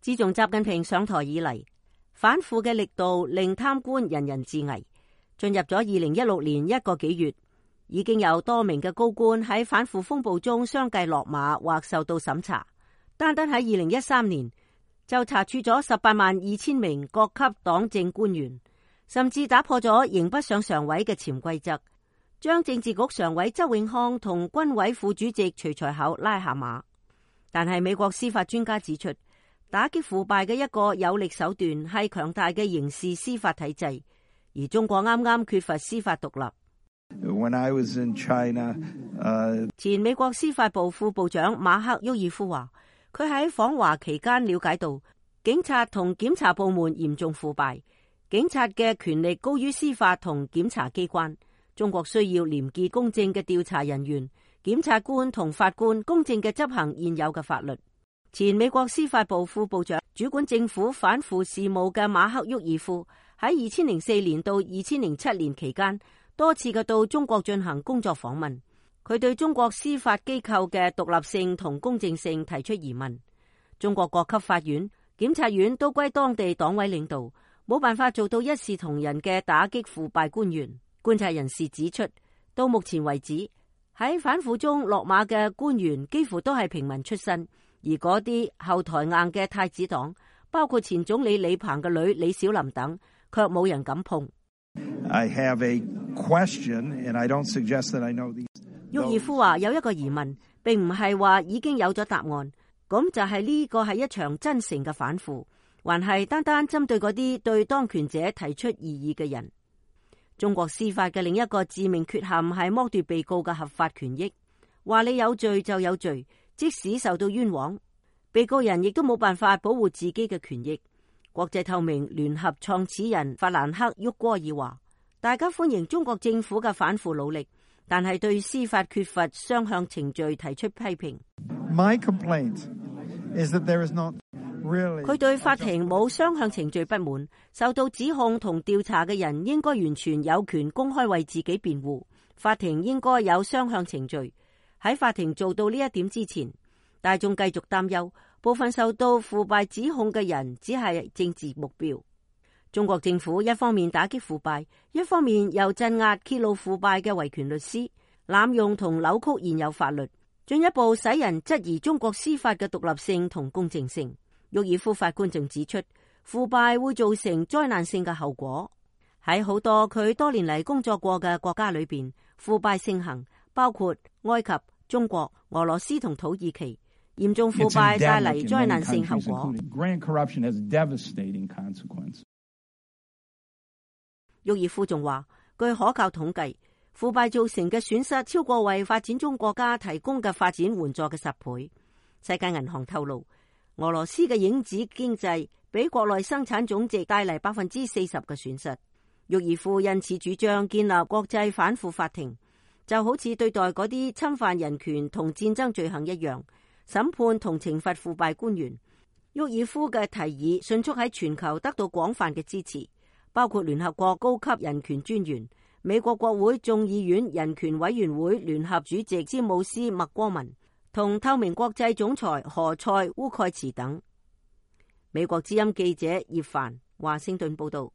自從習近平上台以嚟，反腐嘅力度令貪官人人自危。進入咗2016年一個幾月，已經有多名嘅高官喺反腐風暴中相繼落馬或受到審查。單單喺2013年就查處咗182000名各級黨政官員，甚至打破咗刑不上常委嘅潛規則，將政治局常委周永康同軍委副主席徐才厚拉下馬。但係美國司法專家指出，打擊腐敗嘅一個有力手段係強大嘅刑事司法體制。而中國啱啱缺乏司法獨立。 When I was in China, 前美國司法部副部長馬克·沃爾夫話，佢喺訪華期間了解到，警察同檢察部門嚴重腐敗，警察嘅權力高於司法同檢察機關。中國需要廉潔公正嘅調查人員、檢察官同法官公正嘅執行現有嘅法律。前美國司法部副部長主管政府反腐事務嘅馬克·沃爾夫喺2004年到2007年期間，多次嘅到中國進行工作訪問。佢對中國司法機構嘅獨立性同公正性提出疑問。中國各級法院、檢察院都歸當地黨委領導，冇辦法做到一視同仁嘅打擊腐敗官員。觀察人士指出，到目前為止，喺反腐中落馬嘅官員幾乎都係平民出身。而嗰啲後台硬嘅太子黨，包括前總理李鵬嘅女李小琳等，卻冇人敢碰。 I have a question, and I don't suggest that I know these. 沃爾夫話有一個疑問，並唔係話已經有咗答案，咁就係呢個係一場真誠嘅反腐，還係單單針對嗰啲對當權者提出異議嘅人。中國司法嘅另一個致命缺陷係剝奪被告嘅合法權益，話你有罪就有罪。即使受到冤枉，被告人亦都冇辦法保護自己嘅權益。國際透明聯合創始人法蘭克·沃戈爾話，大家歡迎中國政府嘅反腐努力，但係對司法缺乏雙向程序提出批評。 My complaint is that there is not really. 佢對法庭冇雙向程序不滿，受到指控同調查嘅人應該完全有權公開為自己辯護，法庭應該有雙向程序。喺法庭做到呢一點之前，大眾繼續擔憂部分受到腐敗指控嘅人只係政治目標。中國政府一方面打擊腐敗，一方面又鎮壓揭露腐敗嘅維權律師，濫用同扭曲現有法律，進一步使人質疑中國司法嘅獨立性同公正性。沃爾夫法官仲指出，腐敗會造成災難性嘅後果。喺好多佢多年嚟工作過嘅國家裏邊，腐敗盛行，包括埃及、中國、俄羅斯同土耳其，嚴重腐敗帶嚟災難性後果。沃爾夫仲話，據可靠統計，腐敗造成嘅損失超過為發展中國家提供嘅發展援助嘅10倍。世界銀行透露，俄羅斯嘅影子經濟俾國內生產總值帶嚟40%嘅損失。沃爾夫因此主張建立國際反腐法庭，就好似對待嗰啲侵犯人權同戰爭罪行一樣，審判同懲罰腐敗官員。沃爾夫嘅提議迅速喺全球得到廣泛嘅支持，包括聯合國高級人權專員、美國國會眾議院人權委員會聯合主席詹姆斯·麥戈文同透明國際總裁何塞·烏蓋茨等。美國之音記者葉凡華盛頓報道。